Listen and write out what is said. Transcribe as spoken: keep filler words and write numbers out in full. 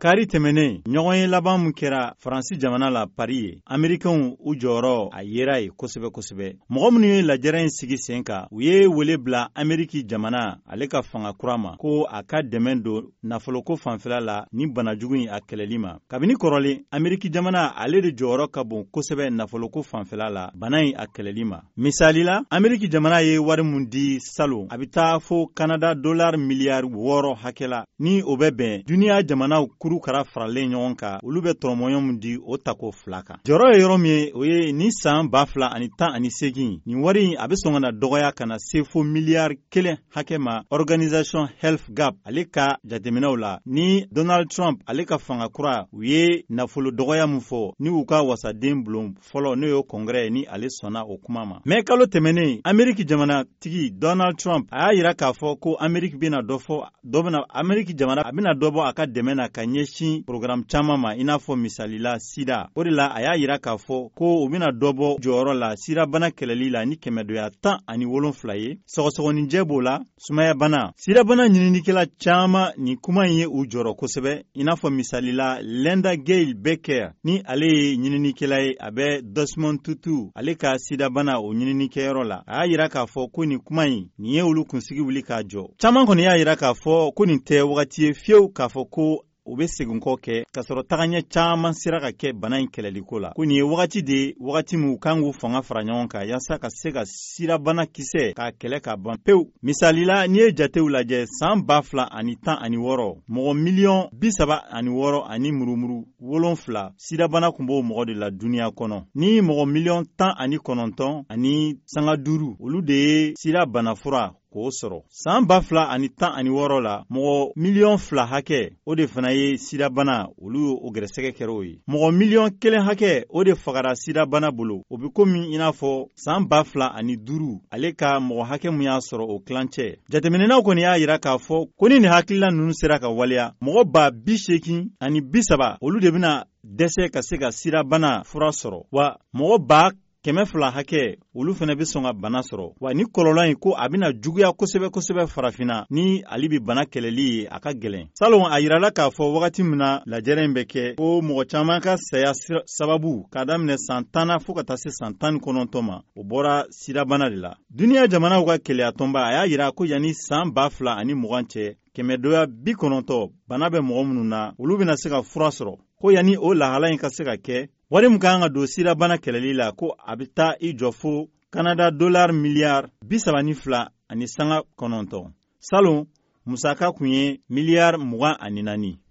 Kari tɛmɛnen ɲɔgɔn ye laban mun kɛra Faransi jamana la Paris ye. Amerikɛnw u jɔyɔrɔ a yera ye kosɛbɛ kosɛbɛ. Mɔgɔ minnu ye lajɛrɛ in sigi sen kan, u ye wele bila Ameriki jamana ale ka fanga kura ma ko a ka dɛmɛ don nafoloko fanfɛla la ni banajugu in a kɛlɛli ma. Kabini kɔrɔlen, Ameriki jamana ale de jɔyɔrɔ ka bon kosɛbɛ nafoloko fanfɛla la bana in a kɛlɛli ma. Misali la, Ameriki jamana ye wari mun di salon a bɛ taa fo Canada dollar miliyari wɔɔrɔ hakɛ la, ni o bɛ bɛn duniya jamanaw kuru kara faralen ɲɔgɔn kan, olu bɛ tɔrɔmɔɲɔ mun di o tako fila kan. Jɔrɔ ye yɔrɔ min ye, o ye ni san ba fila ani tan ani segin, nin wari in a bɛ sɔn ka na dɔgɔya ka na se fo miliyari kelen hakɛ ma. Organisation Health Gap ale ka jateminɛw la, ni Donald Trump ale ka fanga kura u ye nafolo dɔgɔya mun fɔ, ni u ka wasaden bulon fɔlɔ n'o ye Congrès ni ale sɔnna o kuma ma. Mais kalo tɛmɛnen, Ameriki jamana tigi Donald Trump a y'a yira k'a fɔ ko Ameriki bɛna dɔ fɔ dɔ bɛna Ameriki jamana a bɛna dɔ bɔ a ka dɛmɛ na ka ɲɛsin programme caman ma, i n'a fɔ misali la sida. O de la a y'a yira k'a fɔ ko u bɛna dɔ bɔ jɔyɔrɔ la sida bana kɛlɛli la ni kɛmɛdoya tan ani wolonfila ye. Sɔgɔsɔgɔninjɛ b'o la, sumaya bana. Sida bana ɲininikɛla caman nin kuma in ye u jɔrɔ kosɛbɛ, i n'a fɔ misali la Linda Gale Becker ni ale ye ɲininikɛla ye, a bɛ Desmond Tutu ale ka sida bana o ɲininikɛyɔrɔ la. A y'a yira k'a fɔ ko nin kuma in nin ye olu kunsigi wuli k'a jɔ. Caman kɔni y'a yira k'a fɔ ko nin tɛ wagati ye fiyewu k'a fɔ ko u bɛ segin kɔ kɛ ka sɔrɔ tagaɲɛ caman sera ka kɛ bana in kɛlɛliko la. Ko nin ye wagati de wagati min kan k'u fanga fara ɲɔgɔn kan yaasa ka se ka sida bana kisɛ k'a kɛlɛ ka ban pewu. Misali la, n'i ye jatew lajɛ san ba fila ani tan ani wɔɔrɔ, mɔgɔ miliyɔn bi saba ani wɔɔrɔ ani murumuru wolonfila sida bana kun b'o mɔgɔ de la duniya kɔnɔ. Ni mɔgɔ miliyɔn tan ani kɔnɔntɔn ani sanga duuru olu de ye sida bana fura k'o sɔrɔ. San ba fila ani tan ani wɔɔrɔ la, mɔgɔ miliyɔn fila hakɛ o de fana ye sida bana olu o gɛrɛsɛgɛ kɛra o ye. Mɔgɔ miliyɔn kelen hakɛ o de fagara sida bana bolo. O bi komi i n'a fɔ san ba fila ani duuru ale ka mɔgɔ hakɛ mun y'a sɔrɔ o kilancɛ. Jateminɛnaw kɔni y'a yira k'a fɔ ko ni nin hakilila ninnu sera ka waleya, mɔgɔ ba bi seegin ani bi saba olu de bɛna dɛsɛ ka se ka sida bana fura sɔrɔ, wa mɔgɔ ba kɛmɛ fila hakɛ olu fana bɛ sɔn ka bana sɔrɔ. Wa ni kɔlɔlɔ in ko a bɛna juguya kosɛbɛ kosɛbɛ farafinna ni ale bi bana kɛlɛli ye a ka gɛlɛn. Salon a yirala k'a fɔ wagati min na lajɛrɛ in bɛ kɛ ko mɔgɔ caman ka saya sababu k'a daminɛ san tanna fo ka taa se san tan ni kɔnɔntɔn ma o bɔra sida bana de la. Duniya jamanaw ka kɛlɛya tɔnba a y'a yira ko yanni san ba fila ani mugan cɛ kɛmɛdoya bi kɔnɔntɔn bana bɛ mɔgɔ minnu na olu bɛna se ka fura sɔrɔ. Ko yanni o lahala in ka se ka kɛ, wari min kan ka don sida bana kɛlɛli la ko a bɛ taa i jɔ fo Canada dollar miliyari bi saba ni fila ani sanga kɔnɔntɔn. Salon musaka kun ye miliyari mugan ani naani.